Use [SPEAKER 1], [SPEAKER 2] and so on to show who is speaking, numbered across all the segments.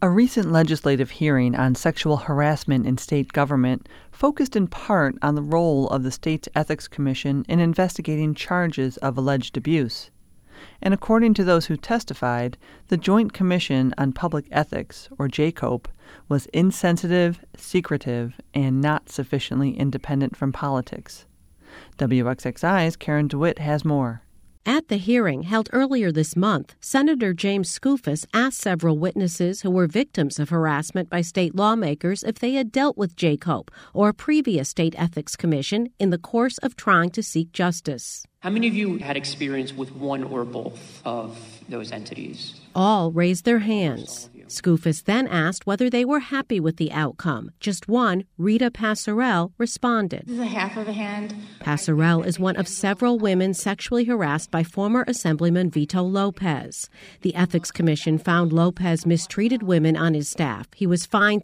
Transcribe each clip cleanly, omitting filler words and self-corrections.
[SPEAKER 1] A recent legislative hearing on sexual harassment in state government focused in part on the role of the state's Ethics Commission in investigating charges of alleged abuse. And according to those who testified, the Joint Commission on Public Ethics, or JCOPE, was insensitive, secretive, and not sufficiently independent from politics. WXXI's Karen DeWitt has more.
[SPEAKER 2] At the hearing held earlier this month, Senator James Skoufis asked several witnesses who were victims of harassment by state lawmakers if they had dealt with JCOPE or a previous state ethics commission in the course of trying to seek justice.
[SPEAKER 3] How many of you had experience with one or both of those entities?
[SPEAKER 2] All raised their hands. Skoufis then asked whether they were happy with the outcome. Just one, Rita Passarell, responded.
[SPEAKER 4] This is a half of a hand.
[SPEAKER 2] Passarell is one of several women sexually harassed by former Assemblyman Vito Lopez. The Ethics Commission found Lopez mistreated women on his staff. He was fined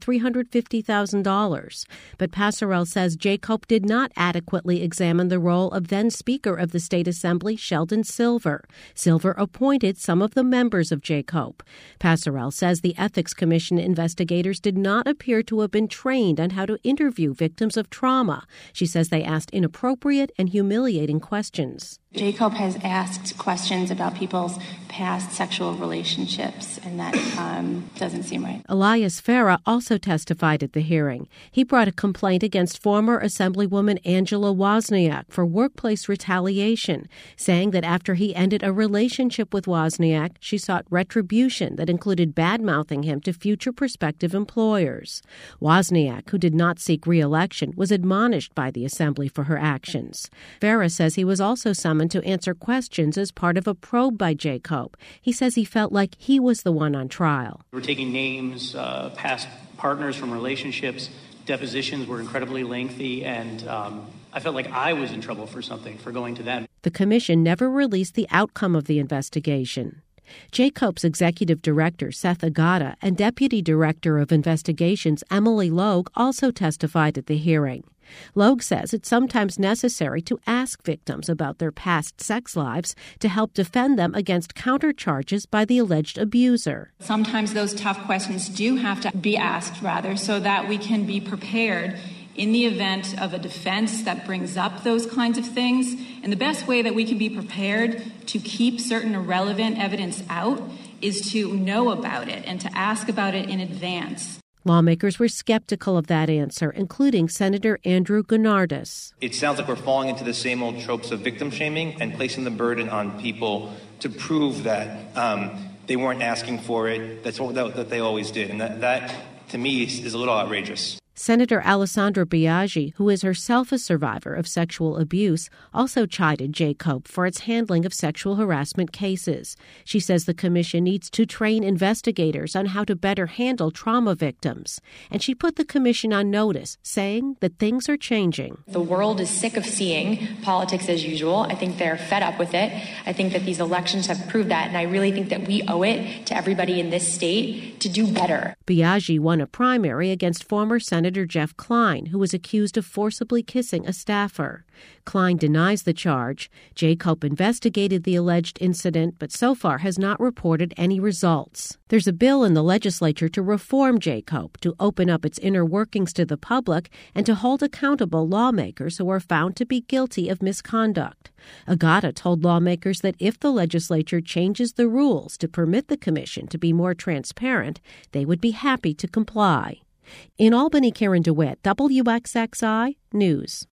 [SPEAKER 2] $350,000. But Passarell says JCOPE did not adequately examine the role of then Speaker of the State Assembly, Sheldon Silver. Silver appointed some of the members of JCOPE. Passarell says the Ethics Commission investigators did not appear to have been trained on how to interview victims of trauma. She says they asked inappropriate and humiliating questions.
[SPEAKER 4] JCOPE has asked questions about people's past sexual relationships, and that doesn't seem right.
[SPEAKER 2] Elias Farah also testified at the hearing. He brought a complaint against former Assemblywoman Angela Wozniak for workplace retaliation, saying that after he ended a relationship with Wozniak, she sought retribution that included bad-mouthing him to future prospective employers. Wozniak, who did not seek re-election, was admonished by the Assembly for her actions. Farah says he was also summoned to answer questions as part of a probe by JCOPE. He says he felt like he was the one on trial.
[SPEAKER 3] We're taking names, past partners from relationships. Depositions were incredibly lengthy, and I felt like I was in trouble for something, for going to them.
[SPEAKER 2] The commission never released the outcome of the investigation. JCOPE's executive director, Seth Agata, and deputy director of investigations, Emily Logue, also testified at the hearing. Logue says it's sometimes necessary to ask victims about their past sex lives to help defend them against countercharges by the alleged abuser.
[SPEAKER 4] Sometimes those tough questions do have to be asked, so that we can be prepared in the event of a defense that brings up those kinds of things. And the best way that we can be prepared to keep certain irrelevant evidence out is to know about it and to ask about it in advance.
[SPEAKER 2] Lawmakers were skeptical of that answer, including Senator Andrew Gounardes.
[SPEAKER 5] It sounds like we're falling into the same old tropes of victim shaming and placing the burden on people to prove that they weren't asking for it. That's what that they always did. And that to me, is a little outrageous.
[SPEAKER 2] Senator Alessandra Biaggi, who is herself a survivor of sexual abuse, also chided JCOPE for its handling of sexual harassment cases. She says the commission needs to train investigators on how to better handle trauma victims. And she put the commission on notice, saying that things are changing.
[SPEAKER 6] The world is sick of seeing politics as usual. I think they're fed up with it. I think that these elections have proved that, and I really think that we owe it to everybody in this state to do better.
[SPEAKER 2] Biaggi won a primary against former Senator Jeff Klein, who was accused of forcibly kissing a staffer. Klein denies the charge. JCOPE investigated the alleged incident, but so far has not reported any results. There's a bill in the legislature to reform JCOPE, to open up its inner workings to the public, and to hold accountable lawmakers who are found to be guilty of misconduct. Agata told lawmakers that if the legislature changes the rules to permit the commission to be more transparent, they would be happy to comply. In Albany, Karen DeWitt, WXXI News.